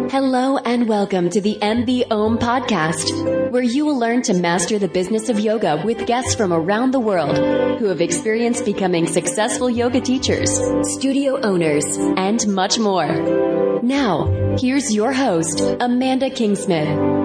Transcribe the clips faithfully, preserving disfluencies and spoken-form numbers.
Hello and welcome to the M B O M podcast, where you will learn to master the business of yoga with guests from around the world who have experienced becoming successful yoga teachers, studio owners, and much more. Now, here's your host, Amanda Kingsmith.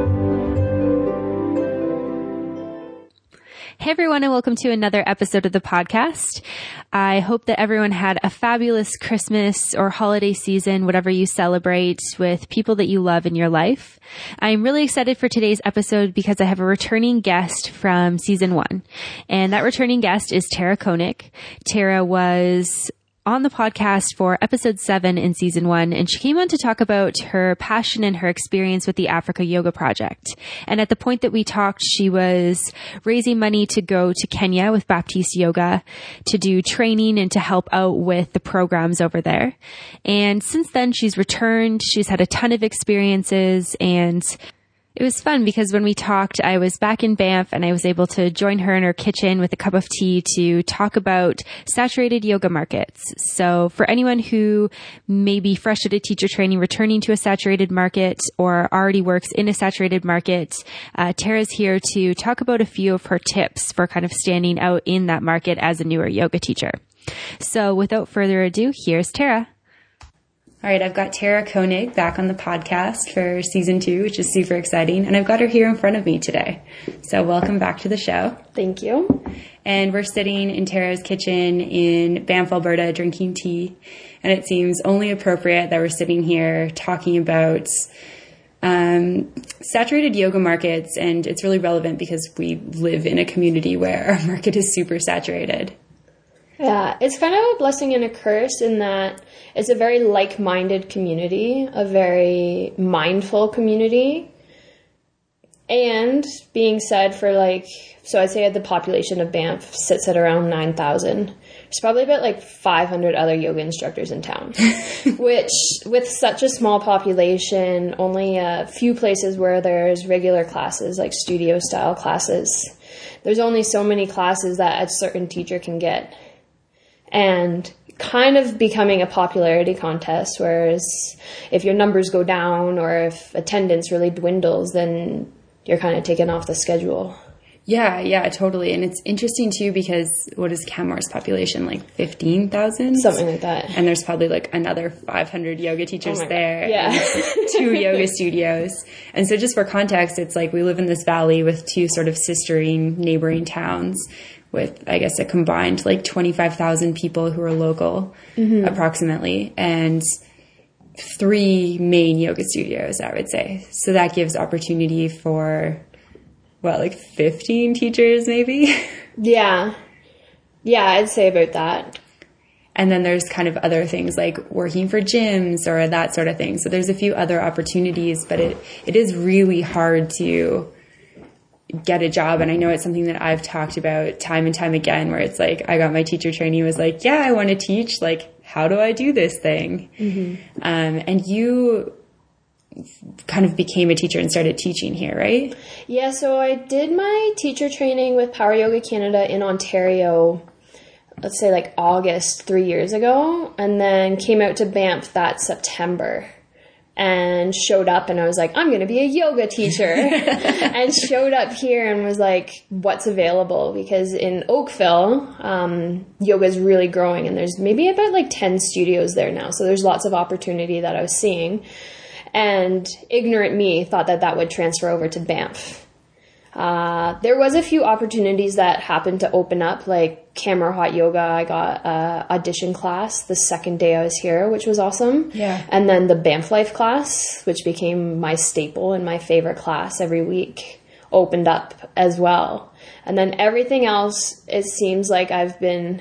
Hey everyone, and welcome to another episode of the podcast. I hope that everyone had a fabulous Christmas or holiday season, whatever you celebrate, with people that you love in your life. I'm really excited for today's episode because I have a returning guest from season one. And that returning guest is Tara Koenig. Tara was on the podcast for episode seven in season one, and she came on to talk about her passion and her experience with the Africa Yoga Project. And at the point that we talked, she was raising money to go to Kenya with Baptiste Yoga to do training and to help out with the programs over there. And since then, she's returned. She's had a ton of experiences, and it was fun because when we talked, I was back in Banff and I was able to join her in her kitchen with a cup of tea to talk about saturated yoga markets. So for anyone who may be fresh out of teacher training, returning to a saturated market, or already works in a saturated market, uh, Tara's here to talk about a few of her tips for kind of standing out in that market as a newer yoga teacher. So without further ado, here's Tara. All right, I've got Tara Koenig back on the podcast for season two, which is super exciting. And I've got her here in front of me today. So welcome back to the show. Thank you. And we're sitting in Tara's kitchen in Banff, Alberta, drinking tea. And it seems only appropriate that we're sitting here talking about um, saturated yoga markets. And it's really relevant because we live in a community where our market is super saturated. Yeah, it's kind of a blessing and a curse in that it's a very like-minded community, a very mindful community. And being said for like, so I'd say the population of Banff sits at around nine thousand. There's probably about like five hundred other yoga instructors in town, which with such a small population, only a few places where there's regular classes, like studio style classes. There's only so many classes that a certain teacher can get. And kind of becoming a popularity contest, whereas if your numbers go down or if attendance really dwindles, then you're kind of taken off the schedule. Yeah, yeah, totally. And it's interesting too because what is Canmore's population, like fifteen thousand? Something like that. And there's probably like another five hundred yoga teachers oh there. Yeah. And two yoga studios. And so just for context, it's like we live in this valley with two sort of sistering neighboring towns with, I guess, a combined like twenty-five thousand people who are local, mm-hmm. approximately, and three main yoga studios, I would say. So that gives opportunity for, what, like fifteen teachers maybe? Yeah. Yeah, I'd say about that. And then there's kind of other things like working for gyms or that sort of thing. So there's a few other opportunities, but it, it is really hard to get a job. And I know it's something that I've talked about time and time again, where it's like, I got my teacher training, was like, yeah, I want to teach. Like, how do I do this thing? Mm-hmm. Um, and you kind of became a teacher and started teaching here, right? Yeah. So I did my teacher training with Power Yoga Canada in Ontario, let's say like August three years ago, and then came out to Banff that September. And showed up and I was like, I'm going to be a yoga teacher. And showed up here and was like, what's available? Because in Oakville, um, yoga is really growing and there's maybe about like ten studios there now. So there's lots of opportunity that I was seeing. And ignorant me thought that that would transfer over to Banff. Uh, there was a few opportunities that happened to open up, like Camera Hot Yoga. I got a audition class the second day I was here, which was awesome. Yeah. And then the Banff Life class, which became my staple and my favorite class every week, opened up as well. And then everything else, it seems like I've been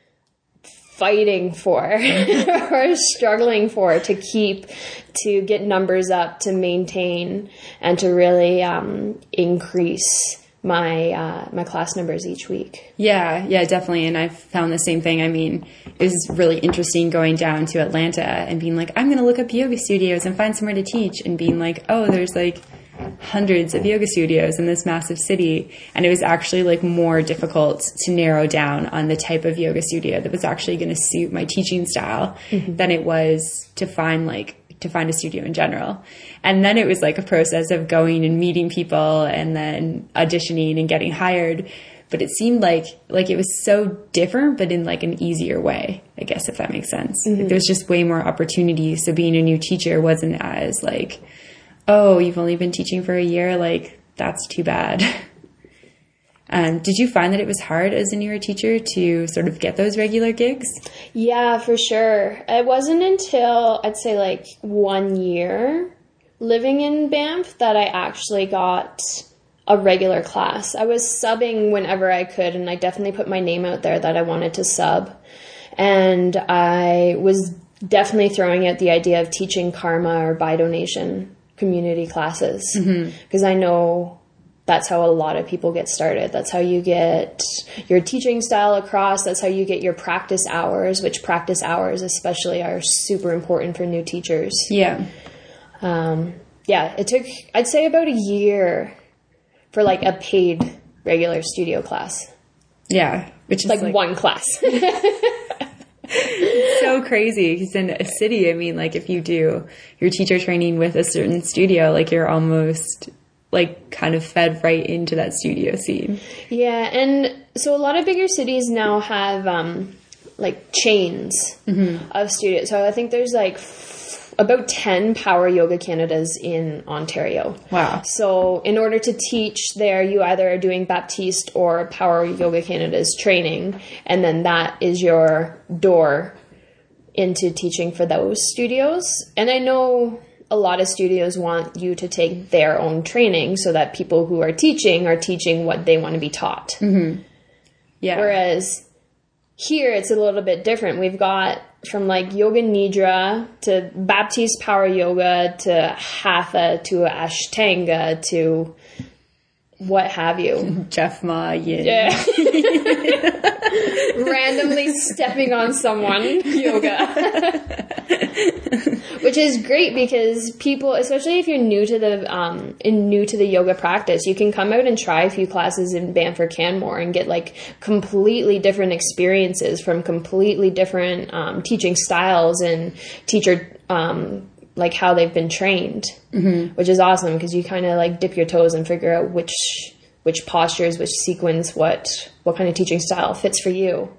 fighting for or struggling for to keep, to get numbers up, to maintain, and to really um, increase my uh, my class numbers each week. Yeah, yeah, definitely. And I've found the same thing. I mean, it was really interesting going down to Atlanta and being like, I'm going to look up yoga studios and find somewhere to teach, and being like, oh, there's like hundreds of yoga studios in this massive city. And it was actually like more difficult to narrow down on the type of yoga studio that was actually going to suit my teaching style mm-hmm. than it was to find like to find a studio in general. And then it was like a process of going and meeting people and then auditioning and getting hired. But it seemed like, like it was so different, but in like an easier way, I guess, if that makes sense. Mm-hmm. Like there was just way more opportunity. So being a new teacher wasn't as like, oh, you've only been teaching for a year. Like that's too bad. Um, did you find that it was hard as a newer teacher to sort of get those regular gigs? Yeah, for sure. It wasn't until I'd say like one year living in Banff that I actually got a regular class. I was subbing whenever I could, and I definitely put my name out there that I wanted to sub. And I was definitely throwing out the idea of teaching karma or by donation community classes, because mm-hmm. I know that's how a lot of people get started. That's how you get your teaching style across. That's how you get your practice hours, which practice hours especially are super important for new teachers. Yeah. Um, yeah, it took, I'd say about a year for like a paid regular studio class. Yeah. Which is like, like one class. So crazy, because in a city, I mean, like if you do your teacher training with a certain studio, like you're almost like kind of fed right into that studio scene. Yeah. And so a lot of bigger cities now have um, like chains mm-hmm. of studios. So I think there's like f- about ten Power Yoga Canadas in Ontario. Wow. So in order to teach there, you either are doing Baptiste or Power Yoga Canada's training, and then that is your door into teaching for those studios. And I know a lot of studios want you to take their own training so that people who are teaching are teaching what they want to be taught. Mm-hmm. Yeah. Whereas here it's a little bit different. We've got from like Yoga Nidra to Baptiste Power Yoga to Hatha to Ashtanga to what have you. Jeff Ma Yin. Yeah. Randomly stepping on someone yoga. Which is great because people, especially if you're new to the um new to the yoga practice, you can come out and try a few classes in Banff or Canmore and get like completely different experiences from completely different um, teaching styles and teacher um like how they've been trained, mm-hmm. which is awesome because you kind of like dip your toes and figure out which which postures, which sequence, what what kind of teaching style fits for you.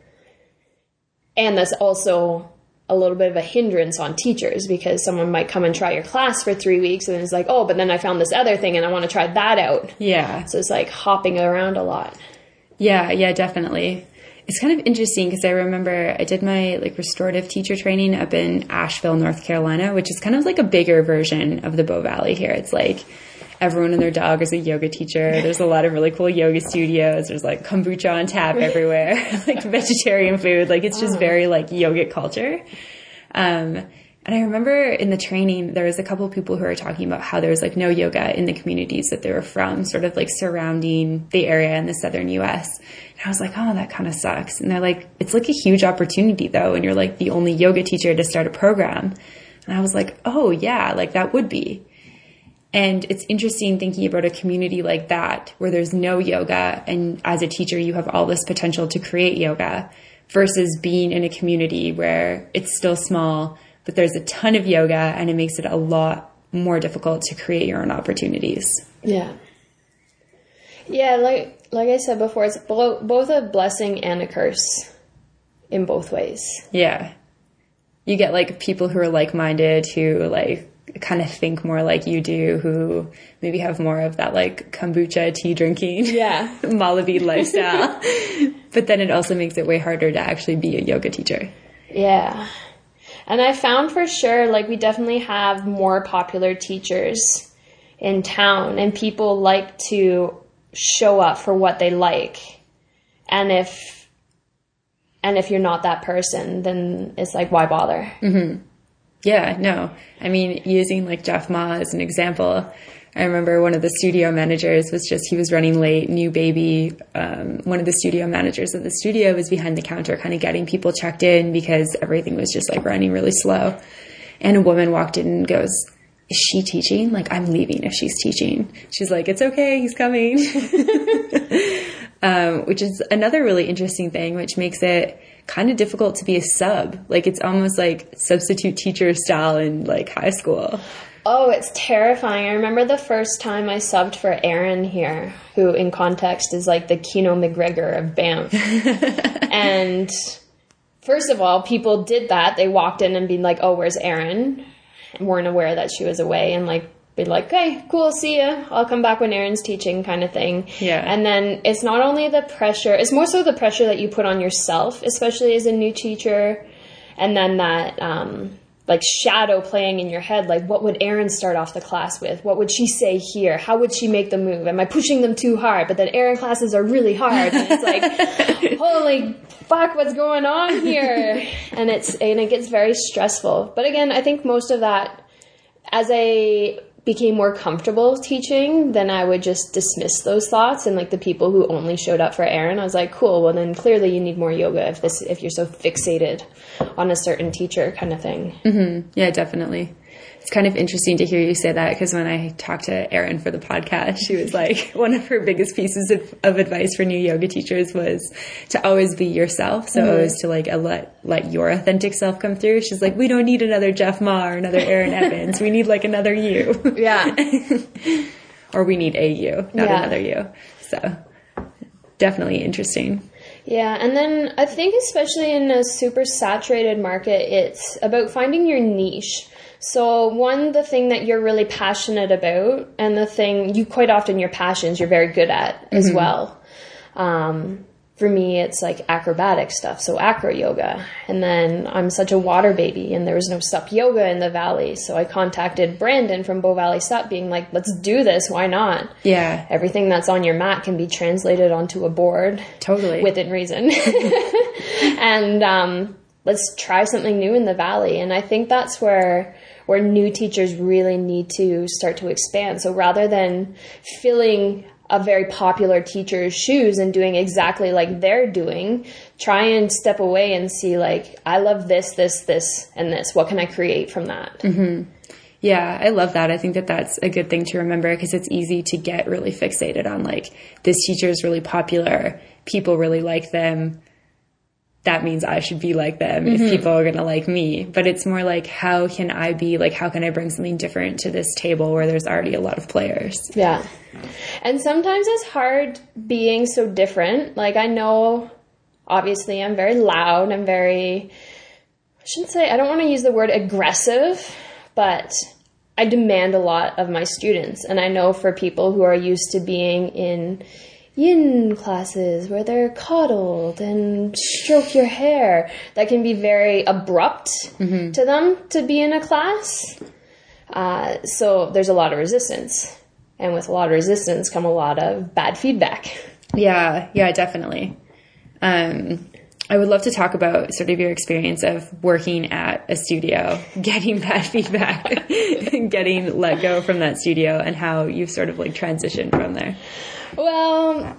And that's also a little bit of a hindrance on teachers because someone might come and try your class for three weeks and it's like, oh, but then I found this other thing and I want to try that out. Yeah. So it's like hopping around a lot. Yeah, yeah, definitely. It's kind of interesting because I remember I did my like restorative teacher training up in Asheville, North Carolina, which is kind of like a bigger version of the Bow Valley here. It's like everyone and their dog is a yoga teacher. There's a lot of really cool yoga studios. There's like kombucha on tap everywhere, like vegetarian food. Like it's just oh. very like yogic culture. Um, and I remember in the training, there was a couple of people who were talking about how there was like no yoga in the communities that they were from, sort of like surrounding the area in the southern U S. And I was like, oh, that kind of sucks. And they're like, it's like a huge opportunity though. And you're like the only yoga teacher to start a program. And I was like, oh yeah, like that would be. And it's interesting thinking about a community like that where there's no yoga and as a teacher you have all this potential to create yoga versus being in a community where it's still small but there's a ton of yoga and it makes it a lot more difficult to create your own opportunities. Yeah. Yeah, like like I said before, it's bo- both a blessing and a curse in both ways. Yeah. You get like people who are like-minded who like kind of think more like you do, who maybe have more of that like kombucha tea drinking, yeah, Malavi lifestyle. But then it also makes it way harder to actually be a yoga teacher. Yeah. And I found for sure, like we definitely have more popular teachers in town and people like to show up for what they like. And if, and if you're not that person, then it's like, why bother? Mm-hmm. Yeah, no. I mean, using like Jeff Ma as an example, I remember one of the studio managers was just, he was running late, new baby. Um, one of the studio managers of the studio was behind the counter kind of getting people checked in because everything was just like running really slow. And a woman walked in and goes, is she teaching? Like, I'm leaving if she's teaching. She's like, it's okay, he's coming. um, which is another really interesting thing, which makes it kind of difficult to be a sub. Like, it's almost like substitute teacher style in like high school. Oh, it's terrifying. I remember the first time I subbed for Erin here, who in context is like the Keno McGregor of Banff. And first of all, people did that. They walked in and be like, oh, where's Erin? And weren't aware that she was away, and like, be like, okay, cool, see ya. I'll come back when Erin's teaching, kind of thing. Yeah. And then it's not only the pressure, it's more so the pressure that you put on yourself, especially as a new teacher. And then that, um, like shadow playing in your head, like what would Erin start off the class with? What would she say here? How would she make the move? Am I pushing them too hard? But then Erin classes are really hard. And it's like, holy fuck, what's going on here? And it's, and it gets very stressful. But again, I think most of that, as I became more comfortable teaching, then I would just dismiss those thoughts. And like the people who only showed up for Erin, I was like, cool, well then clearly you need more yoga if this, if you're so fixated on a certain teacher, kind of thing. Mm-hmm. Yeah, definitely. It's kind of interesting to hear you say that, because when I talked to Erin for the podcast, she was like, one of her biggest pieces of, of advice for new yoga teachers was to always be yourself. So mm-hmm. always to like let, let your authentic self come through. She's like, we don't need another Jeff Ma or another Erin Evans. We need like another you. Yeah. Or we need a you, not yeah. another you. So definitely interesting. Yeah, and then I think especially in a super saturated market, it's about finding your niche. So one, the thing that you're really passionate about, and the thing you quite often your passions you're very good at as mm-hmm. well. Um, for me, it's like acrobatic stuff, so acro yoga. And then I'm such a water baby, and there was no sup yoga in the Valley. So I contacted Brandon from Bow Valley Sup, being like, let's do this. Why not? Yeah. Everything that's on your mat can be translated onto a board. Totally. Within reason. And um, let's try something new in the Valley. And I think that's where where new teachers really need to start to expand. So rather than filling a very popular teacher's shoes and doing exactly like they're doing, try and step away and see like, I love this, this, this, and this. What can I create from that? Mm-hmm. Yeah, I love that. I think that that's a good thing to remember, because it's easy to get really fixated on like, this teacher is really popular, people really like them, that means I should be like them mm-hmm. if people are going to like me. But it's more like, how can I be like, how can I bring something different to this table where there's already a lot of players? Yeah. And sometimes it's hard being so different. Like, I know, obviously, I'm very loud. I'm very, I shouldn't say, I don't want to use the word aggressive, but I demand a lot of my students. And I know for people who are used to being in yin classes where they're coddled and stroke your hair, that can be very abrupt mm-hmm. to them to be in a class. Uh, so there's a lot of resistance. And with a lot of resistance come a lot of bad feedback. Yeah, yeah, definitely. Um, I would love to talk about sort of your experience of working at a studio, getting bad feedback, getting let go from that studio, and how you've sort of like transitioned from there. Well,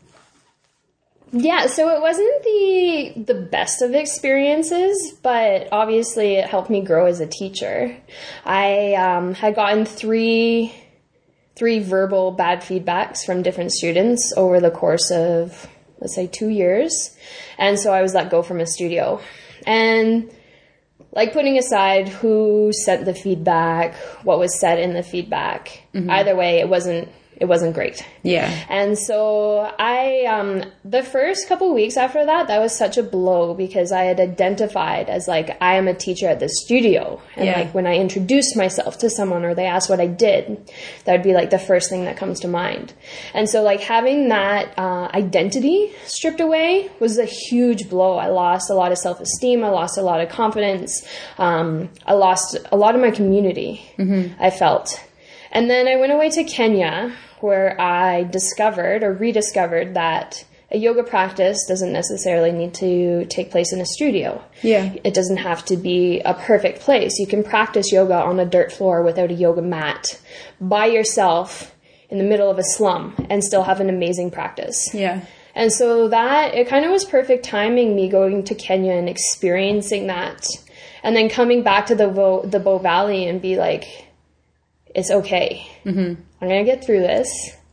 yeah, so it wasn't the the best of experiences, but obviously it helped me grow as a teacher. I um, had gotten three three verbal bad feedbacks from different students over the course of, let's say, two years. And so I was let go from a studio. And like, putting aside who sent the feedback, what was said in the feedback, mm-hmm. either way, it wasn't it wasn't great. Yeah. And so I, um, the first couple weeks after that, that was such a blow, because I had identified as like, I am a teacher at the studio. And yeah. like when I introduced myself to someone or they asked what I did, that would be like the first thing that comes to mind. And so like having that uh, identity stripped away was a huge blow. I lost a lot of self-esteem. I lost a lot of confidence. Um, I lost a lot of my community, mm-hmm. I felt. And then I went away to Kenya, where I discovered or rediscovered that a yoga practice doesn't necessarily need to take place in a studio. Yeah. It doesn't have to be a perfect place. You can practice yoga on a dirt floor without a yoga mat by yourself in the middle of a slum and still have an amazing practice. Yeah. And so that, it kind of was perfect timing, me going to Kenya and experiencing that. And then coming back to the Bow, the Bow Valley and be like, it's okay. Mm-hmm. I'm going to get through this.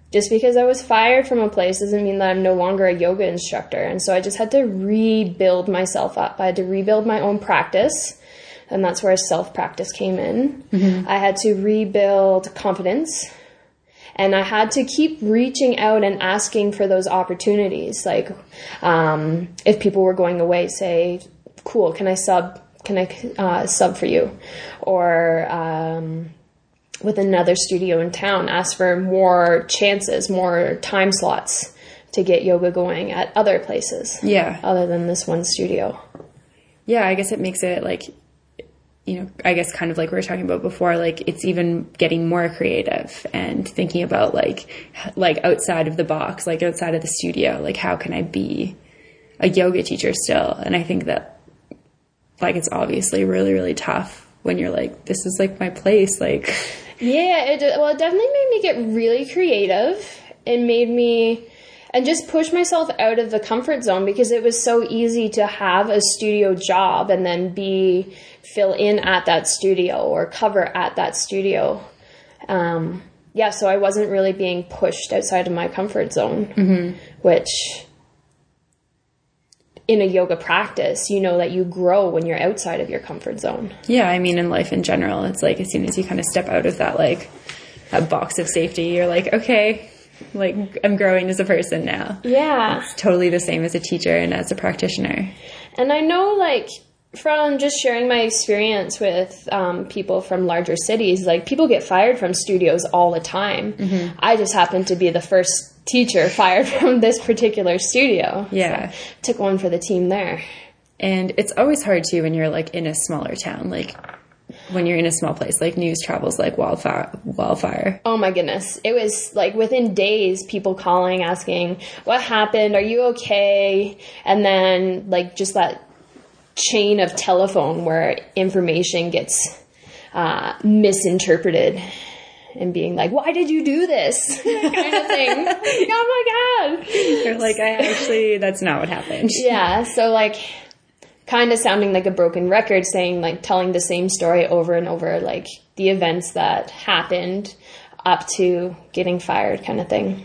just because I was fired from a place doesn't mean that I'm no longer a yoga instructor. And so I just had to rebuild myself up. I had to rebuild my own practice. And that's where self-practice came in. Mm-hmm. I had to rebuild confidence. And I had to keep reaching out and asking for those opportunities. Like, um, if people were going away, say, cool, can I sub, can I uh, sub for you? Or, um, with another studio in town, ask for more chances, more time slots to get yoga going at other places. Yeah. Other than this one studio. Yeah, I guess it makes it like, you know, I guess kind of like we were talking about before, like it's even getting more creative and thinking about like, like outside of the box, like outside of the studio, like how can I be a yoga teacher still? And I think that like, it's obviously really, really tough when you're like, this is like my place. Like, yeah, it, well, it definitely made me get really creative. It made me, and just push myself out of the comfort zone, because it was so easy to have a studio job and then be, fill in at that studio or cover at that studio. Um, yeah, so I wasn't really being pushed outside of my comfort zone, mm-hmm. which in a yoga practice, you know that you grow when you're outside of your comfort zone. Yeah, I mean, in life in general, it's like as soon as you kind of step out of that, like, that box of safety, you're like, okay, like, I'm growing as a person now. Yeah. It's totally the same as a teacher and as a practitioner. And I know, like, from just sharing my experience with um, people from larger cities, like, people get fired from studios all the time. Mm-hmm. I just happened to be the first teacher fired from this particular studio. Yeah. So took one for the team there. And it's always hard too when you're like in a smaller town, like when you're in a small place, like news travels like wildfire, wildfire. Oh my goodness. It was like within days, people calling, asking, what happened? Are you okay? And then like just that chain of telephone where information gets uh, misinterpreted. And being like, why did you do this? kind of thing. Oh my God. You're like, I actually, that's not what happened. Yeah. So like kind of sounding like a broken record, saying like telling the same story over and over, like the events that happened up to getting fired kind of thing.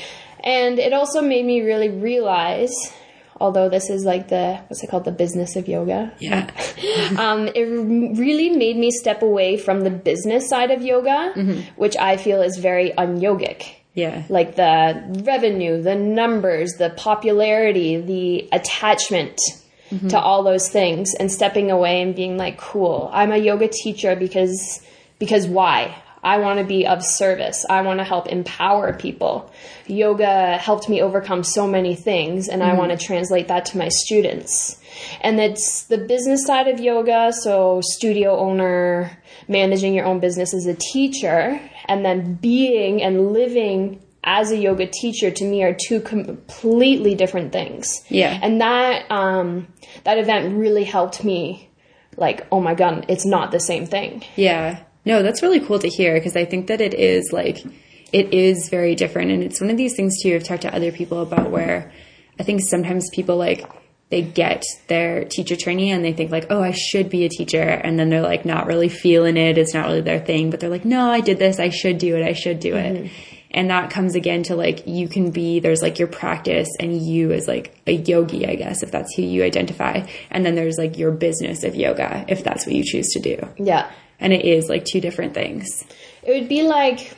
And it also made me really realize, although this is like the, what's it called? The business of yoga. Yeah. um, it really made me step away from the business side of yoga, mm-hmm. which I feel is very un-yogic. Yeah. Like the revenue, the numbers, the popularity, the attachment mm-hmm. to all those things, and stepping away and being like, cool, I'm a yoga teacher because, because why? I want to be of service. I want to help empower people. Yoga helped me overcome so many things, and mm-hmm. I want to translate that to my students. And it's the business side of yoga, so studio owner, managing your own business as a teacher, and then being and living as a yoga teacher, to me, are two completely different things. Yeah. And that um, that event really helped me, like, oh my God, it's not the same thing. Yeah. No, that's really cool to hear, because I think that it is like, it is very different. And it's one of these things too, I've talked to other people about, where I think sometimes people like, they get their teacher training and they think like, oh, I should be a teacher. And then they're like not really feeling it. It's not really their thing, but they're like, no, I did this. I should do it. I should do it. Mm-hmm. And that comes again to like, you can be, there's like your practice and you as like a yogi, I guess, if that's who you identify. And then there's like your business of yoga, if that's what you choose to do. Yeah. And it is like two different things. It would be like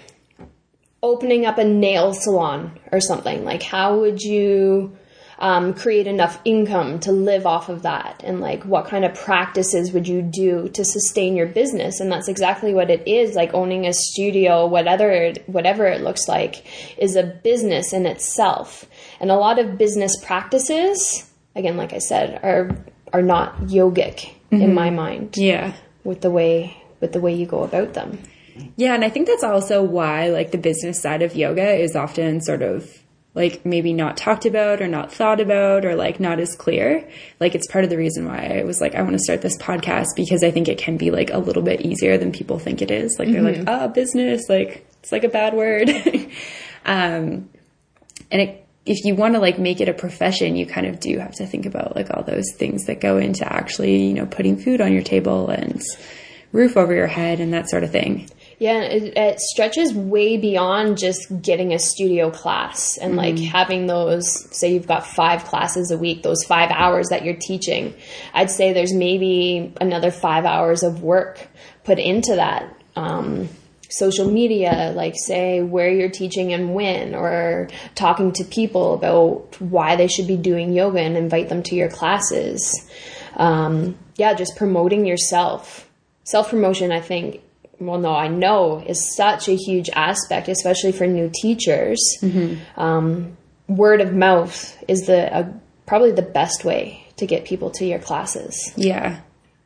opening up a nail salon or something. Like, how would you um, create enough income to live off of that? And like, what kind of practices would you do to sustain your business? And that's exactly what it is. Like owning a studio, whatever, whatever it looks like, is a business in itself. And a lot of business practices, again, like I said, are, are not yogic mm-hmm. in my mind. Yeah. With the way, with the way you go about them. Yeah. And I think that's also why like the business side of yoga is often sort of like maybe not talked about or not thought about or like not as clear. Like it's part of the reason why I was like, I want to start this podcast, because I think it can be like a little bit easier than people think it is. Like mm-hmm. they're like, ah, oh, business, like it's like a bad word. um, and it, if you want to like make it a profession, you kind of do have to think about like all those things that go into actually, you know, putting food on your table and roof over your head and that sort of thing. Yeah, it, it stretches way beyond just getting a studio class and mm-hmm. like having those, say you've got five classes a week, those five hours that you're teaching. I'd say there's maybe another five hours of work put into that. Um, social media, like say where you're teaching and when, or talking to people about why they should be doing yoga and invite them to your classes. Um, yeah, just promoting yourself. Self-promotion, I think, well, no, I know is such a huge aspect, especially for new teachers. Mm-hmm. Um, word of mouth is the uh, probably the best way to get people to your classes. Yeah.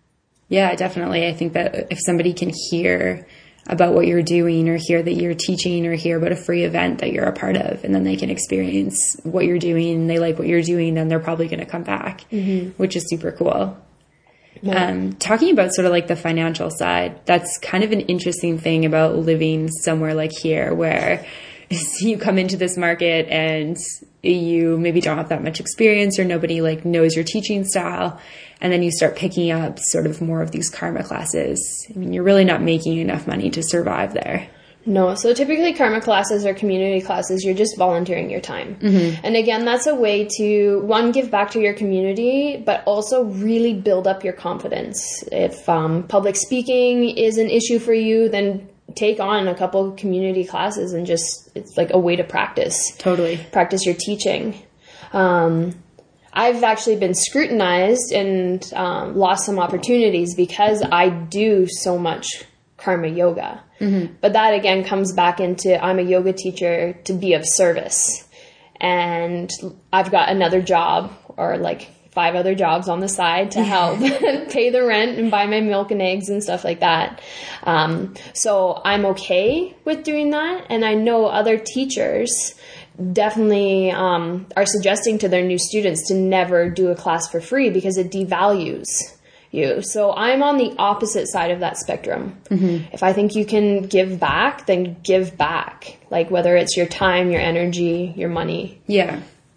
Yeah, definitely. I think that if somebody can hear about what you're doing or hear that you're teaching or hear about a free event that you're a part of, and then they can experience what you're doing and they like what you're doing, then they're probably going to come back, mm-hmm. which is super cool. Yeah. Um, talking about sort of like the financial side, that's kind of an interesting thing about living somewhere like here where you come into this market and you maybe don't have that much experience or nobody like knows your teaching style. And then you start picking up sort of more of these karma classes. I mean, you're really not making enough money to survive there. No. So typically karma classes or community classes, you're just volunteering your time. Mm-hmm. And again, that's a way to, one, give back to your community, but also really build up your confidence. If um, public speaking is an issue for you, then take on a couple of community classes and just, it's like a way to practice. Totally. Practice your teaching. Um, I've actually been scrutinized and um, lost some opportunities because I do so much karma yoga. Mm-hmm. But that again comes back into I'm a yoga teacher to be of service. And I've got another job or like five other jobs on the side to help pay the rent and buy my milk and eggs and stuff like that. Um, so I'm okay with doing that. And I know other teachers definitely um, are suggesting to their new students to never do a class for free because it devalues you. So I'm on the opposite side of that spectrum. Mm-hmm. If I think you can give back, then give back. Like whether it's your time, your energy, your money. Yeah.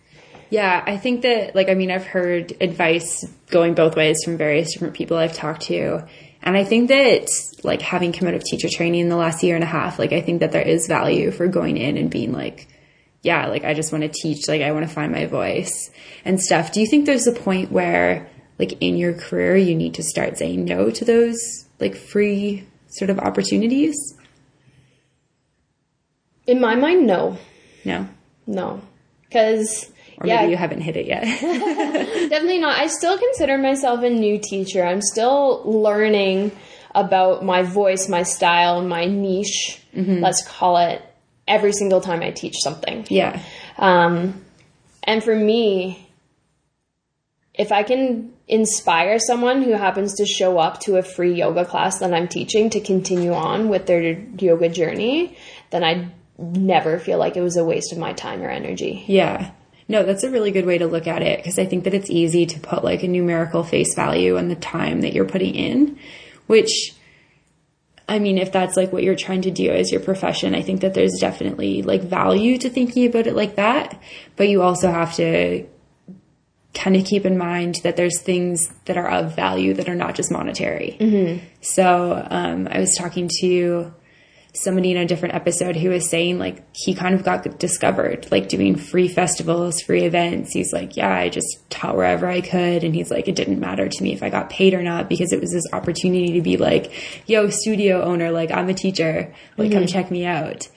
Yeah, I think that, like, I mean, I've heard advice going both ways from various different people I've talked to. And I think that, like, having come out of teacher training in the last year and a half, like, I think that there is value for going in and being like, yeah, like, I just want to teach, like, I want to find my voice and stuff. Do you think there's a point where, like, in your career, you need to start saying no to those, like, free sort of opportunities? In my mind, no. No? No. Because... Or maybe yeah. you haven't hit it yet. Definitely not. I still consider myself a new teacher. I'm still learning about my voice, my style, my niche, mm-hmm. let's call it, every single time I teach something. Yeah. Um, and for me, if I can inspire someone who happens to show up to a free yoga class that I'm teaching to continue on with their yoga journey, then I never feel like it was a waste of my time or energy. Yeah. No, that's a really good way to look at it because I think that it's easy to put like a numerical face value on the time that you're putting in, which, I mean, if that's like what you're trying to do as your profession, I think that there's definitely like value to thinking about it like that. But you also have to kind of keep in mind that there's things that are of value that are not just monetary. Mm-hmm. So um, I was talking to somebody in a different episode who was saying like he kind of got discovered like doing free festivals, free events. He's like, yeah, I just taught wherever I could. And he's like, it didn't matter to me if I got paid or not because it was this opportunity to be like, yo, studio owner, like I'm a teacher, like mm-hmm. come check me out.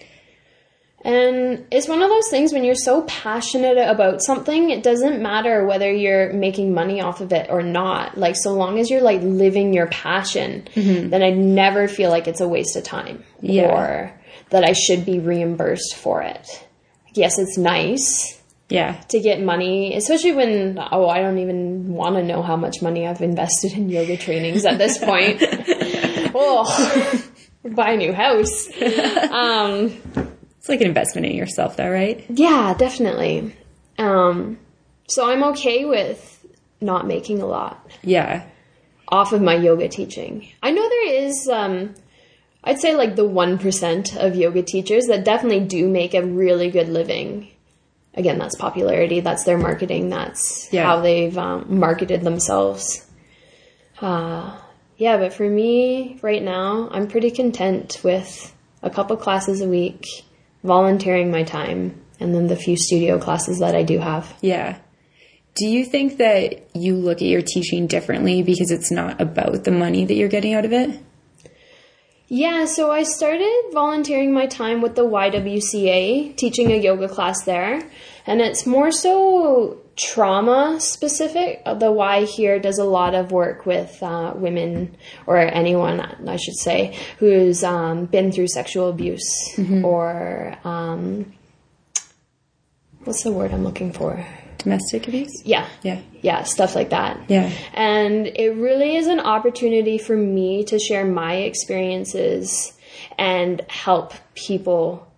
And it's one of those things when you're so passionate about something, it doesn't matter whether you're making money off of it or not. Like, so long as you're like living your passion, mm-hmm. then I never feel like it's a waste of time yeah. or that I should be reimbursed for it. Yes, it's nice. Yeah. To get money, especially when, oh, I don't even want to know how much money I've invested in yoga trainings at this point. Oh, buy a new house. Um, It's like an investment in yourself though, right? Yeah, definitely. Um, so I'm okay with not making a lot. Yeah. Off of my yoga teaching. I know there is, um, I'd say like the one percent of yoga teachers that definitely do make a really good living. Again, that's popularity. That's their marketing. That's yeah. how they've um, marketed themselves. Uh, yeah, but for me right now, I'm pretty content with a couple classes a week, volunteering my time, and then the few studio classes that I do have. Yeah. Do you think that you look at your teaching differently because it's not about the money that you're getting out of it? Yeah, so I started volunteering my time with the Y W C A, teaching a yoga class there. And it's more so trauma specific. The Y here does a lot of work with uh, women, or anyone, I should say, who's um, been through sexual abuse mm-hmm. or um, what's the word I'm looking for? Domestic abuse? Yeah. Yeah. Yeah, stuff like that. Yeah. And it really is an opportunity for me to share my experiences and help people.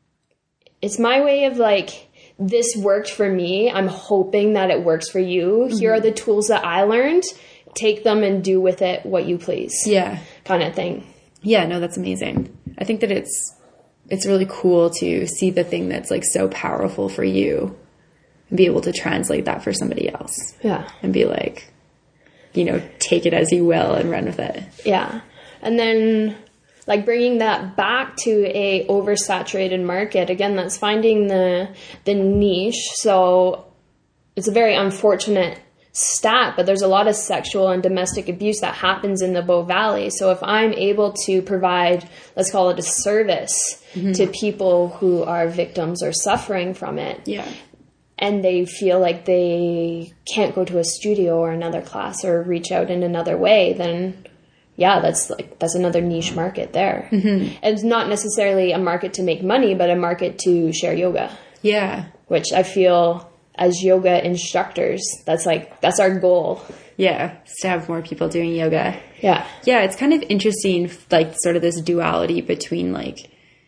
It's my way of like, this worked for me. I'm hoping that it works for you. Mm-hmm. Here are the tools that I learned. Take them and do with it what you please. Yeah. Kind of thing. Yeah, no, that's amazing. I think that it's it's really cool to see the thing that's like so powerful for you and be able to translate that for somebody else. Yeah. And be like, you know, take it as you will and run with it. Yeah. And then like bringing that back to a oversaturated market, again, that's finding the the niche. So it's a very unfortunate stat, but there's a lot of sexual and domestic abuse that happens in the Bow Valley. So if I'm able to provide, let's call it a service mm-hmm. to people who are victims or suffering from it, yeah, and they feel like they can't go to a studio or another class or reach out in another way, then yeah, that's like, that's another niche market there. Mm-hmm. And it's not necessarily a market to make money, but a market to share yoga. Yeah. Which I feel as yoga instructors, that's like, that's our goal. Yeah. To have more people doing yoga. Yeah. Yeah. It's kind of interesting, like sort of this duality between like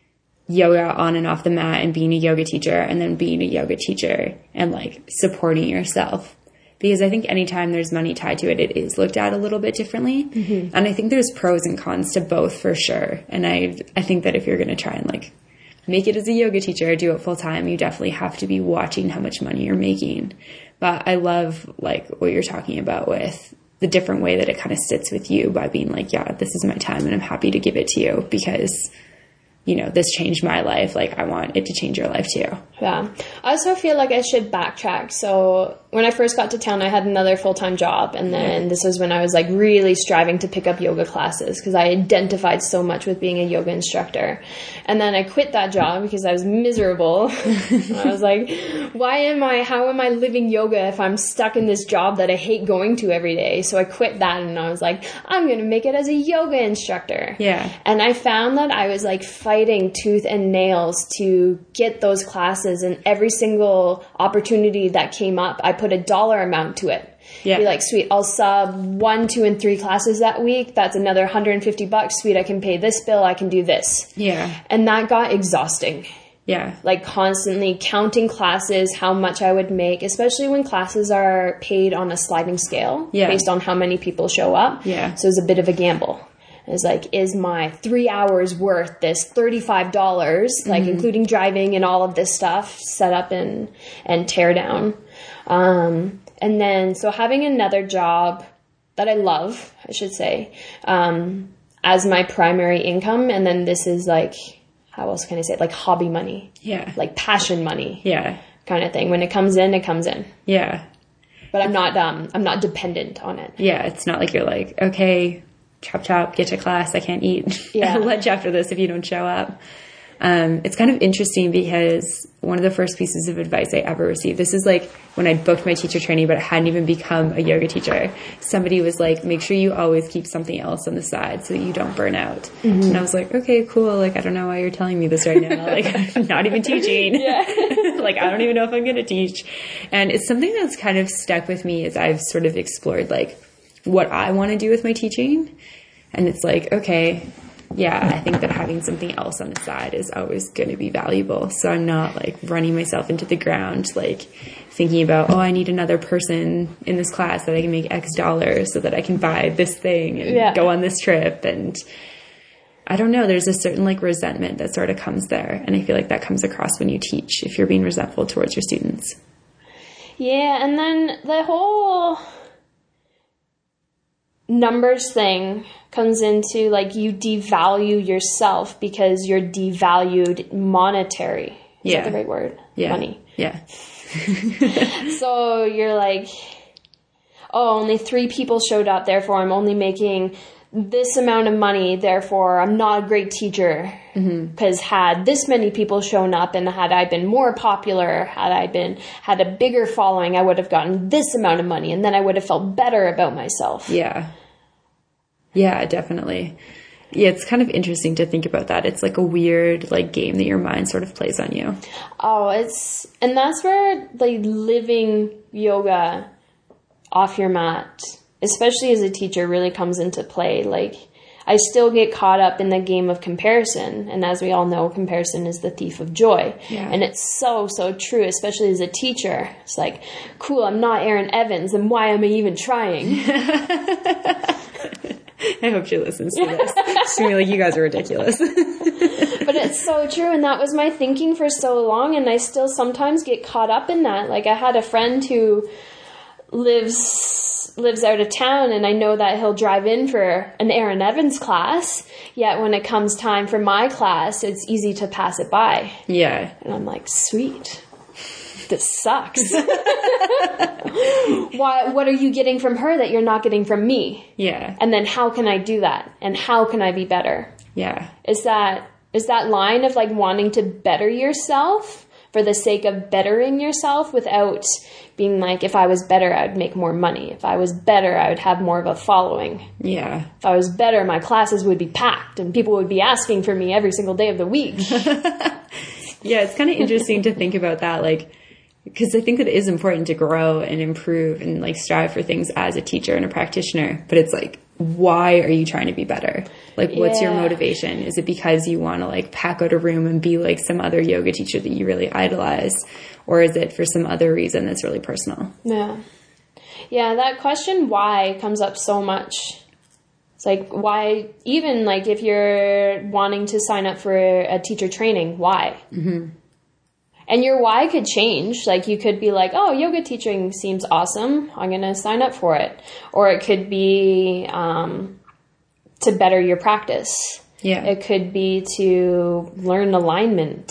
yoga on and off the mat and being a yoga teacher, and then being a yoga teacher and like supporting yourself. Because I think anytime there's money tied to it, it is looked at a little bit differently. Mm-hmm. And I think there's pros and cons to both for sure. And I I think that if you're going to try and like make it as a yoga teacher, do it full time, you definitely have to be watching how much money you're making. But I love like what you're talking about with the different way that it kind of sits with you by being like, yeah, this is my time and I'm happy to give it to you because, you know, this changed my life. Like I want it to change your life too. Yeah. I also feel like I should backtrack. So when I first got to town, I had another full-time job. And then yeah. this was when I was like really striving to pick up yoga classes because I identified so much with being a yoga instructor. And then I quit that job because I was miserable. I was like, why am I, how am I living yoga if I'm stuck in this job that I hate going to every day? So I quit that and I was like, I'm going to make it as a yoga instructor. Yeah. And I found that I was like fighting tooth and nails to get those classes, and every single opportunity that came up, I put a dollar amount to it. Yeah. Be like, sweet, I'll sub one, two, and three classes that week. That's another one hundred fifty bucks. Sweet, I can pay this bill. I can do this. Yeah. And that got exhausting. Yeah. Like constantly counting classes, how much I would make, especially when classes are paid on a sliding scale yeah. based on how many people show up. Yeah. So it's a bit of a gamble. It's like, is my three hours worth this thirty-five dollars, like mm-hmm. including driving and all of this stuff, set up and, and tear down. Um, and then, so having another job that I love, I should say, um, as my primary income. And then this is like, how else can I say it? Like hobby money. Yeah. Like passion money. Yeah. Kind of thing. When it comes in, it comes in. Yeah. But I'm not, um, I'm not dependent on it. Yeah. It's not like you're like, okay, chop chop, get to class, I can't eat yeah. lunch after this if you don't show up. Um, it's kind of interesting because one of the first pieces of advice I ever received, this is like when I booked my teacher training, but I hadn't even become a yoga teacher. Somebody was like, make sure you always keep something else on the side so that you don't burn out. Mm-hmm. And I was like, okay, cool. Like, I don't know why you're telling me this right now. Like, I'm not even teaching. Yeah. Like, I don't even know if I'm going to teach. And it's something that's kind of stuck with me as I've sort of explored like what I want to do with my teaching. And it's like, okay, yeah, I think that having something else on the side is always going to be valuable. So I'm not like running myself into the ground, like thinking about, oh, I need another person in this class that I can make X dollars so that I can buy this thing and yeah. go on this trip. And I don't know, there's a certain like resentment that sort of comes there. And I feel like that comes across when you teach, if you're being resentful towards your students. Yeah. And then the whole... numbers thing comes into like you devalue yourself because you're devalued monetary. Is yeah. that the right word? Yeah. Money. Yeah. So you're like, oh, only three people showed up, therefore I'm only making this amount of money, therefore I'm not a great teacher. Because mm-hmm. had this many people shown up and had I been more popular, had I been had a bigger following, I would have gotten this amount of money and then I would have felt better about myself. Yeah. Yeah, definitely. Yeah, it's kind of interesting to think about that. It's like a weird like game that your mind sort of plays on you. Oh, it's and that's where like living yoga off your mat, especially as a teacher, really comes into play. Like, I still get caught up in the game of comparison. And as we all know, comparison is the thief of joy. Yeah. And it's so, so true, especially as a teacher. It's like, cool, I'm not Erin Evans, and why am I even trying? I hope she listens to this. She's going to be like, you guys are ridiculous. But it's so true. And that was my thinking for so long. And I still sometimes get caught up in that. Like, I had a friend who lives lives out of town, and I know that he'll drive in for an Erin Evans class, yet when it comes time for my class, it's easy to pass it by. Yeah. And I'm like, sweet. This sucks. Why, what are you getting from her that you're not getting from me? Yeah. And then how can I do that? And how can I be better? Yeah. Is that is that line of like wanting to better yourself for the sake of bettering yourself without being like, if I was better, I would make more money. If I was better, I would have more of a following. Yeah. If I was better, my classes would be packed and people would be asking for me every single day of the week. Yeah, it's kind of interesting to think about that, like, because I think that it is important to grow and improve and like strive for things as a teacher and a practitioner. But it's like, why are you trying to be better? Like, what's yeah. your motivation? Is it because you want to like pack out a room and be like some other yoga teacher that you really idolize? Or is it for some other reason that's really personal? Yeah. Yeah, that question why comes up so much. It's like, why, even like if you're wanting to sign up for a teacher training, why? Mm-hmm. And your why could change. Like, you could be like, oh, yoga teaching seems awesome. I'm going to sign up for it. Or it could be um, to better your practice. Yeah. It could be to learn alignment,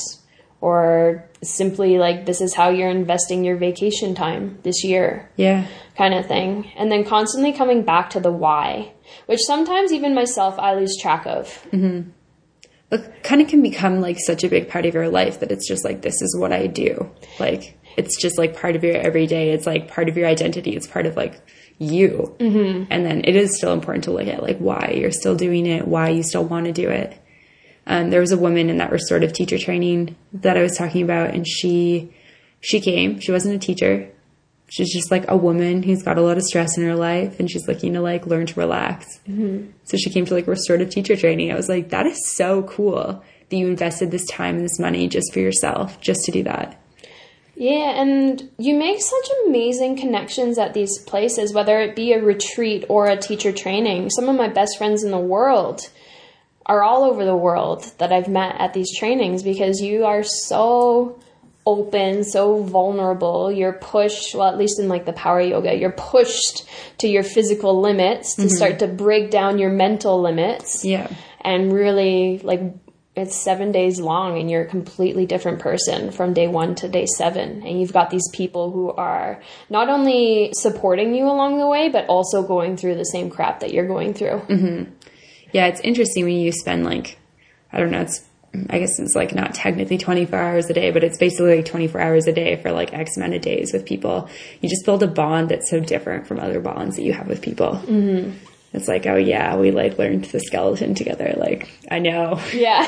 or simply like, this is how you're investing your vacation time this year. Yeah. Kind of thing. And then constantly coming back to the why, which sometimes even myself, I lose track of. Mm-hmm. It kind of can become like such a big part of your life that it's just like, this is what I do. Like, it's just like part of your everyday. It's like part of your identity. It's part of like you. Mm-hmm. And then it is still important to look at like why you're still doing it, why you still want to do it. Um, there was a woman in that restorative teacher training that I was talking about, and she, she came, she wasn't a teacher. She's just like a woman who's got a lot of stress in her life, and she's looking to like learn to relax. Mm-hmm. So she came to like restorative teacher training. I was like, that is so cool that you invested this time and this money just for yourself, just to do that. Yeah, and you make such amazing connections at these places, whether it be a retreat or a teacher training. Some of my best friends in the world are all over the world that I've met at these trainings, because you are so open, so vulnerable. You're pushed, well, at least in like the power yoga, you're pushed to your physical limits to mm-hmm. start to break down your mental limits. Yeah. And really, like, it's seven days long and you're a completely different person from day one to day seven. And you've got these people who are not only supporting you along the way, but also going through the same crap that you're going through. Mm-hmm. Yeah, it's interesting when you spend like, I don't know, it's, I guess it's like not technically twenty-four hours a day, but it's basically like twenty-four hours a day for like X amount of days with people. You just build a bond that's so different from other bonds that you have with people. Mm-hmm. It's like, oh yeah, we like learned the skeleton together. Like, I know. Yeah.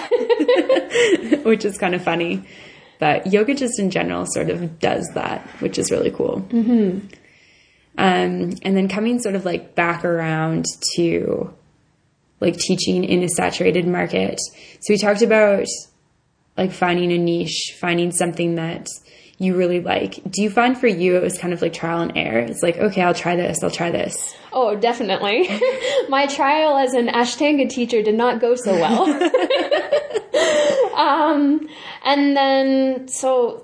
Which is kind of funny. But yoga just in general sort of does that, which is really cool. Mm-hmm. Um, and then coming sort of like back around to like teaching in a saturated market. So we talked about like finding a niche, finding something that you really like. Do you find for you it was kind of like trial and error? It's like, okay, I'll try this, I'll try this. Oh, definitely. My trial as an Ashtanga teacher did not go so well. um, and then, so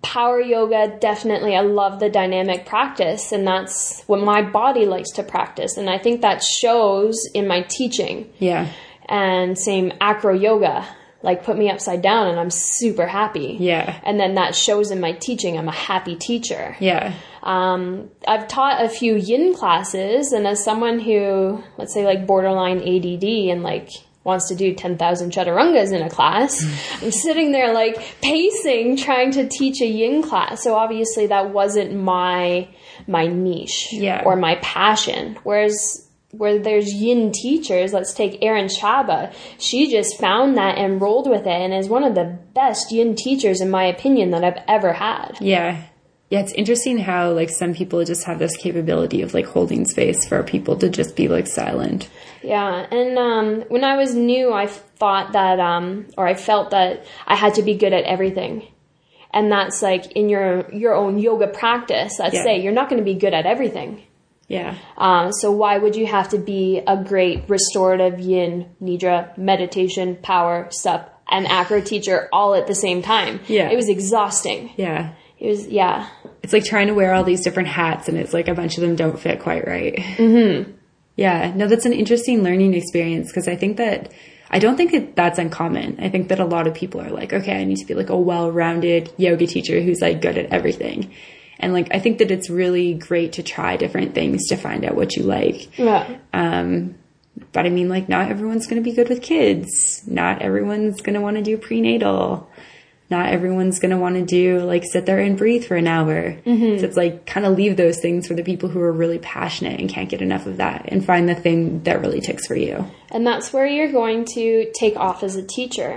power yoga, definitely. I love the dynamic practice, and that's what my body likes to practice. And I think that shows in my teaching. Yeah. And same acro yoga, like put me upside down and I'm super happy. Yeah. And then that shows in my teaching. I'm a happy teacher. Yeah. Um, I've taught a few yin classes, and as someone who, let's say like borderline A D D and like wants to do ten thousand chaturangas in a class, I'm sitting there like pacing, trying to teach a yin class. So obviously that wasn't my, my niche yeah. or my passion. Whereas where there's yin teachers, let's take Erin Chaba. She just found that and rolled with it and is one of the best yin teachers, in my opinion, that I've ever had. Yeah. Yeah, it's interesting how, like, some people just have this capability of, like, holding space for people to just be, like, silent. Yeah, and um, when I was new, I thought that, um, or I felt that I had to be good at everything. And that's, like, in your your own yoga practice, let's yeah. say, you're not going to be good at everything. Yeah. Um, so why would you have to be a great restorative yin, nidra, meditation, power, sup, and acro teacher all at the same time? Yeah. It was exhausting. Yeah. It was, yeah. It's like trying to wear all these different hats, and it's like a bunch of them don't fit quite right. Mm-hmm. Yeah. No, that's an interesting learning experience, because I think that, I don't think that that's uncommon. I think that a lot of people are like, okay, I need to be like a well-rounded yoga teacher who's like good at everything. And like, I think that it's really great to try different things to find out what you like. Yeah. Um, but I mean, like, not everyone's going to be good with kids. Not everyone's going to want to do prenatal. Not everyone's going to want to do, like, sit there and breathe for an hour. Mm-hmm. So it's like, kind of leave those things for the people who are really passionate and can't get enough of that, and find the thing that really ticks for you. And that's where you're going to take off as a teacher.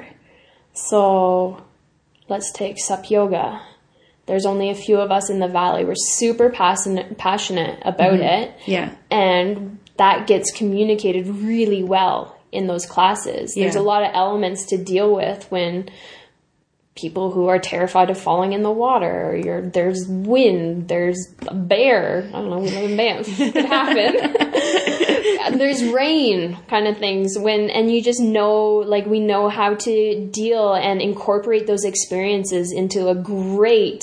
So let's take sup yoga. There's only a few of us in the valley. We're super passionate, passionate about mm-hmm. it. Yeah. And that gets communicated really well in those classes. Yeah. There's a lot of elements to deal with when people who are terrified of falling in the water, or you're, there's wind, there's a bear. I don't know, we live in Banff. It could happen. There's rain kind of things. When, and you just know, like, we know how to deal and incorporate those experiences into a great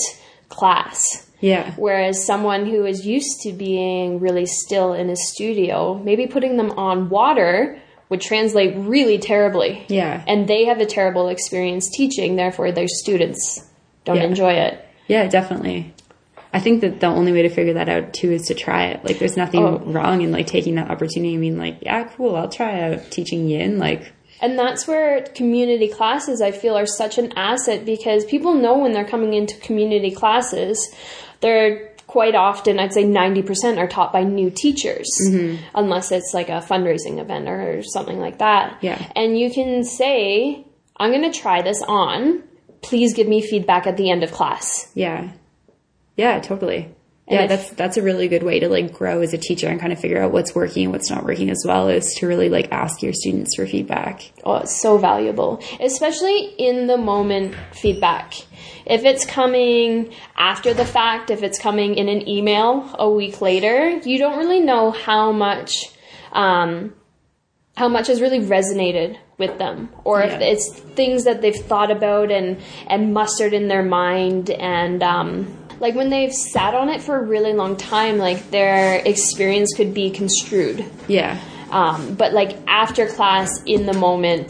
class. Yeah. Whereas someone who is used to being really still in a studio, maybe putting them on water would translate really terribly. Yeah. And they have a terrible experience teaching, therefore their students don't yeah. enjoy it. Yeah, definitely. I think that the only way to figure that out too is to try it. Like, there's nothing oh. wrong in like taking that opportunity. I mean, like, yeah, cool, I'll try out teaching yin. Like, and that's where community classes, I feel, are such an asset, because people know when they're coming into community classes, they're quite often, I'd say ninety percent are taught by new teachers, mm-hmm. unless it's like a fundraising event or something like that. Yeah. And you can say, I'm going to try this on. Please give me feedback at the end of class. Yeah. Yeah, totally. And yeah, if, that's that's a really good way to like grow as a teacher and kind of figure out what's working and what's not working, as well, is to really like ask your students for feedback. Oh, it's so valuable, especially in the moment feedback. If it's coming after the fact, if it's coming in an email a week later, you don't really know how much um, how much has really resonated with them, or yeah. if it's things that they've thought about and and mustered in their mind, and um, like when they've sat on it for a really long time, like their experience could be construed. Yeah. Um, but like after class, in the moment,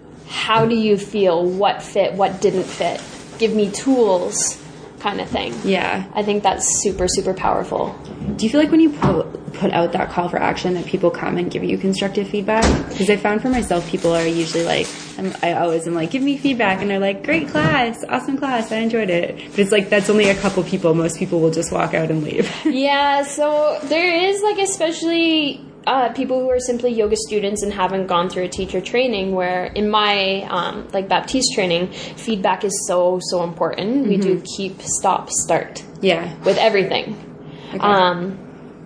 how do you feel? What fit? What didn't fit? Give me tools, kind of thing. Yeah. I think that's super, super powerful. Do you feel like when you put, put out that call for action that people come and give you constructive feedback? Because I found for myself, people are usually like, I'm, I always am like, give me feedback. And they're like, great class, awesome class, I enjoyed it. But it's like, that's only a couple people. Most people will just walk out and leave. Yeah, so there is like, especially uh, people who are simply yoga students and haven't gone through a teacher training, where in my um, like Baptiste training, feedback is so, so important. Mm-hmm. We do keep, stop, start. Yeah. With everything. Okay. Um,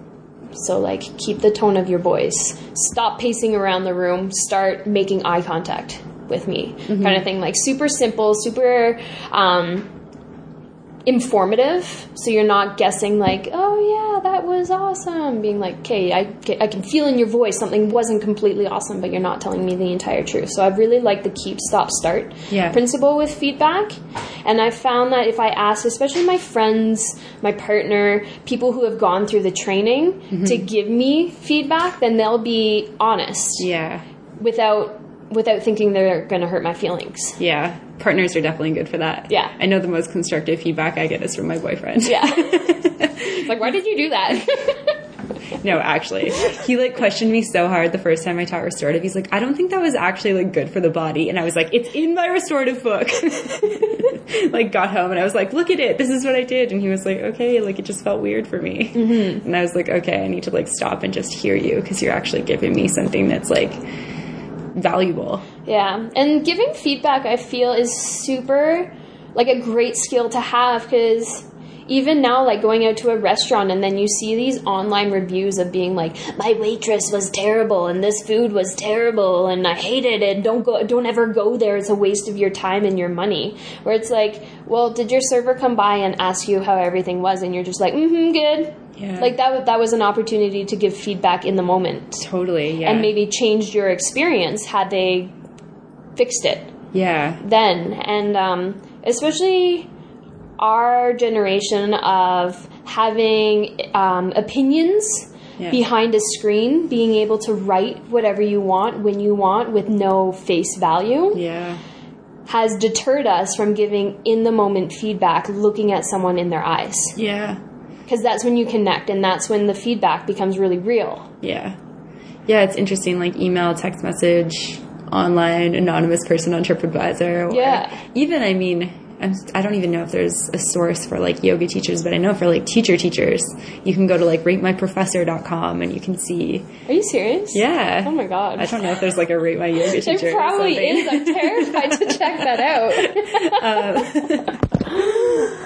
so like keep the tone of your voice, stop pacing around the room, start making eye contact with me, mm-hmm. kind of thing. Like super simple, super, um, informative, so you're not guessing like, oh yeah, that was awesome, being like, okay, I, I can feel in your voice something wasn't completely awesome, but you're not telling me the entire truth. So I've really liked the keep, stop, start yeah. principle with feedback, and I found that if I ask, especially my friends, my partner, people who have gone through the training mm-hmm. to give me feedback, then they'll be honest yeah without without thinking they're going to hurt my feelings. Yeah. Partners are definitely good for that. Yeah. I know the most constructive feedback I get is from my boyfriend. Yeah. Like, why did you do that? No, actually. He, like, questioned me so hard the first time I taught restorative. He's like, I don't think that was actually, like, good for the body. And I was like, it's in my restorative book. Like, got home and I was like, look at it. This is what I did. And he was like, okay, like, it just felt weird for me. Mm-hmm. And I was like, okay, I need to, like, stop and just hear you because you're actually giving me something that's, like, valuable. Yeah. And giving feedback, I feel, is super, like, a great skill to have, because even now, like, going out to a restaurant and then you see these online reviews of being like, my waitress was terrible and this food was terrible and I hated it. Don't go, don't ever go there. It's a waste of your time and your money. Where it's like, well, did your server come by and ask you how everything was? And you're just like, mm-hmm, good. Yeah. Like, that, that was an opportunity to give feedback in the moment. Totally, yeah. And maybe changed your experience had they fixed it. Yeah. Then. And um, especially our generation of having um, opinions yeah. behind a screen, being able to write whatever you want, when you want, with no face value. Yeah. Has deterred us from giving in-the-moment feedback, looking at someone in their eyes. Yeah. Because that's when you connect, and that's when the feedback becomes really real. Yeah. Yeah, it's interesting, like email, text message, online, anonymous person on TripAdvisor. Or yeah. Even, I mean, I'm, I don't even know if there's a source for, like, yoga teachers, but I know for, like, teacher teachers, you can go to, like, rate my professor dot com and you can see. Are you serious? Yeah. Oh, my God. I don't know if there's, like, a Rate My Yoga teacher. There probably is. I'm terrified to check that out. um,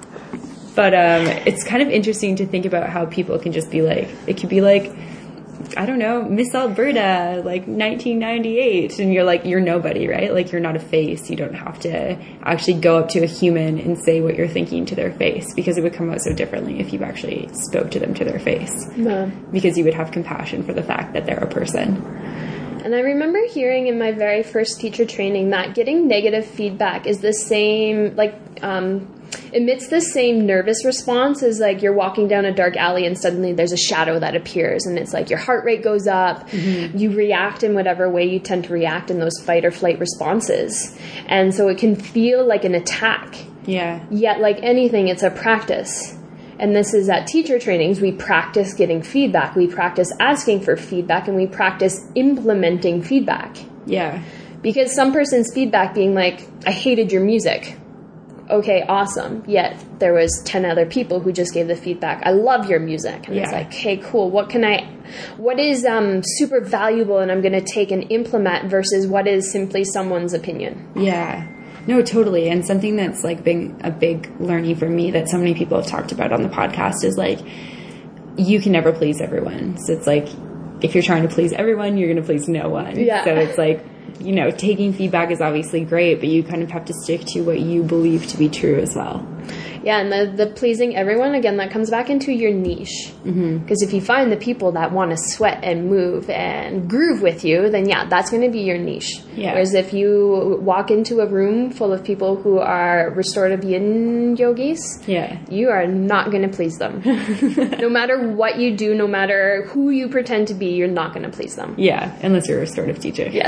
But um, it's kind of interesting to think about how people can just be like, it could be like, I don't know, Miss Alberta, like nineteen ninety-eight. And you're like, you're nobody, right? Like, you're not a face. You don't have to actually go up to a human and say what you're thinking to their face, because it would come out so differently if you actually spoke to them to their face. Yeah. Because you would have compassion for the fact that they're a person. And I remember hearing in my very first teacher training that getting negative feedback is the same, like, um, emits the same nervous response as, like, you're walking down a dark alley and suddenly there's a shadow that appears, and it's like your heart rate goes up, mm-hmm. you react in whatever way you tend to react in those fight or flight responses. And so it can feel like an attack. Yeah. Yet, like anything, it's a practice. And this is at teacher trainings, we practice getting feedback, we practice asking for feedback, and we practice implementing feedback. Yeah. Because some person's feedback being like, I hated your music. Okay, awesome. Yet there was ten other people who just gave the feedback, I love your music. And yeah. It's like, okay, cool. What can I, what is um, super valuable and I'm going to take and implement versus what is simply someone's opinion? Yeah. No, totally. And something that's, like, been a big learning for me that so many people have talked about on the podcast is, like, you can never please everyone. So it's like, if you're trying to please everyone, you're going to please no one. Yeah. So it's like, you know, taking feedback is obviously great, but you kind of have to stick to what you believe to be true as well. Yeah, and the, the pleasing everyone, again, that comes back into your niche. Because mm-hmm. if you find the people that want to sweat and move and groove with you, then yeah, that's going to be your niche. Yeah. Whereas if you walk into a room full of people who are restorative yin yogis, yeah. you are not going to please them. No matter what you do, no matter who you pretend to be, you're not going to please them. Yeah, unless you're a restorative teacher. Yes.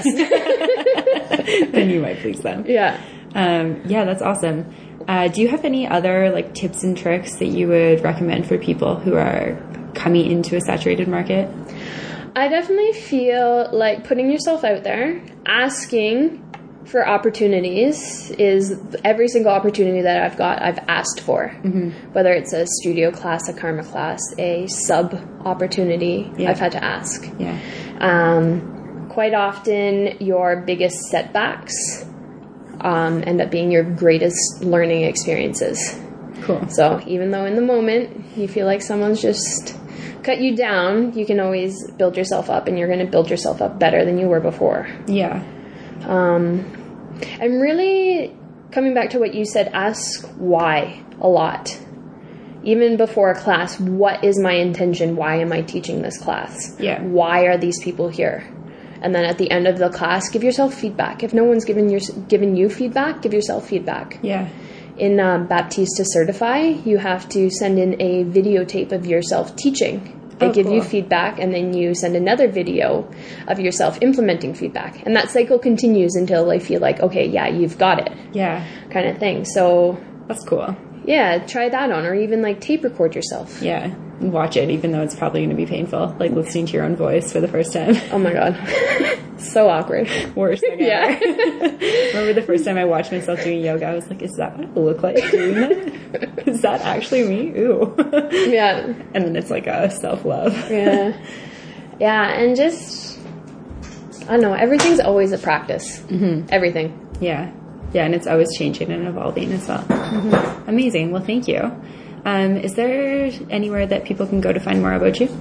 Then you might please them. Yeah. Um, yeah, that's awesome. Uh, do you have any other, like, tips and tricks that you would recommend for people who are coming into a saturated market? I definitely feel like putting yourself out there, asking for opportunities is every single opportunity that I've got, I've asked for. Mm-hmm. Whether it's a studio class, a karma class, a sub opportunity, yeah. I've had to ask. Yeah. Um, quite often, your biggest setbacks Um, end up being your greatest learning experiences. Cool. So even though in the moment you feel like someone's just cut you down, you can always build yourself up, and you're going to build yourself up better than you were before. Yeah. Um, and really coming back to what you said, ask why a lot. Even before a class, what is my intention? Why am I teaching this class? Yeah. Why are these people here? And then at the end of the class, give yourself feedback. If no one's given your, given you feedback, give yourself feedback. Yeah. In um, Baptiste to certify, you have to send in a videotape of yourself teaching. They Oh, give cool. you feedback, and then you send another video of yourself implementing feedback. And that cycle continues until they feel like, okay, yeah, you've got it, Yeah. kind of thing. So, That's cool. yeah, try that on, or even like tape record yourself. Yeah. Watch it, even though it's probably going to be painful. Like listening to your own voice for the first time. Oh my god. So awkward. Worst thing Yeah. ever. Remember the first time I watched myself doing yoga, I was like, is that what I look like doing that? Is that actually me? Ooh. Yeah. And then it's like a self-love. Yeah. Yeah, and just, I don't know, everything's always a practice. Mm-hmm. Everything. Yeah. Yeah, and it's always changing and evolving as well. Mm-hmm. Amazing. Well, thank you. Um, is there anywhere that people can go to find more about you?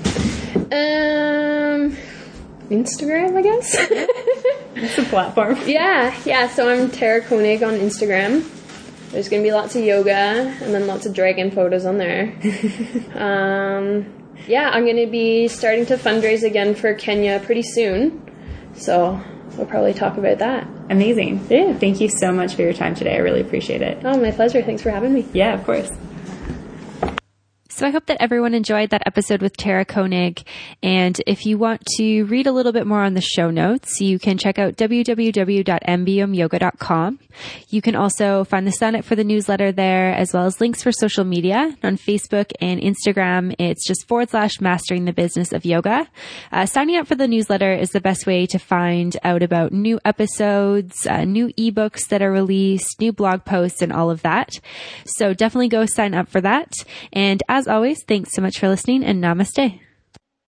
Um, Instagram, I guess. It's a platform. Yeah, yeah. So I'm Tara Koenig on Instagram. There's gonna be lots of yoga and then lots of dragon photos on there. um, yeah, I'm gonna be starting to fundraise again for Kenya pretty soon, so we'll probably talk about that. Amazing. Yeah. Thank you so much for your time today. I really appreciate it. Oh, my pleasure. Thanks for having me. Yeah, of course. So I hope that everyone enjoyed that episode with Tara Koenig. And if you want to read a little bit more on the show notes, you can check out w w w dot m b o m yoga dot com. You can also find the sign up for the newsletter there, as well as links for social media. On Facebook and Instagram, it's just forward slash mastering the business of yoga. Uh, signing up for the newsletter is the best way to find out about new episodes, uh, new ebooks that are released, new blog posts, and all of that. So definitely go sign up for that. And as always, thanks so much for listening, and namaste.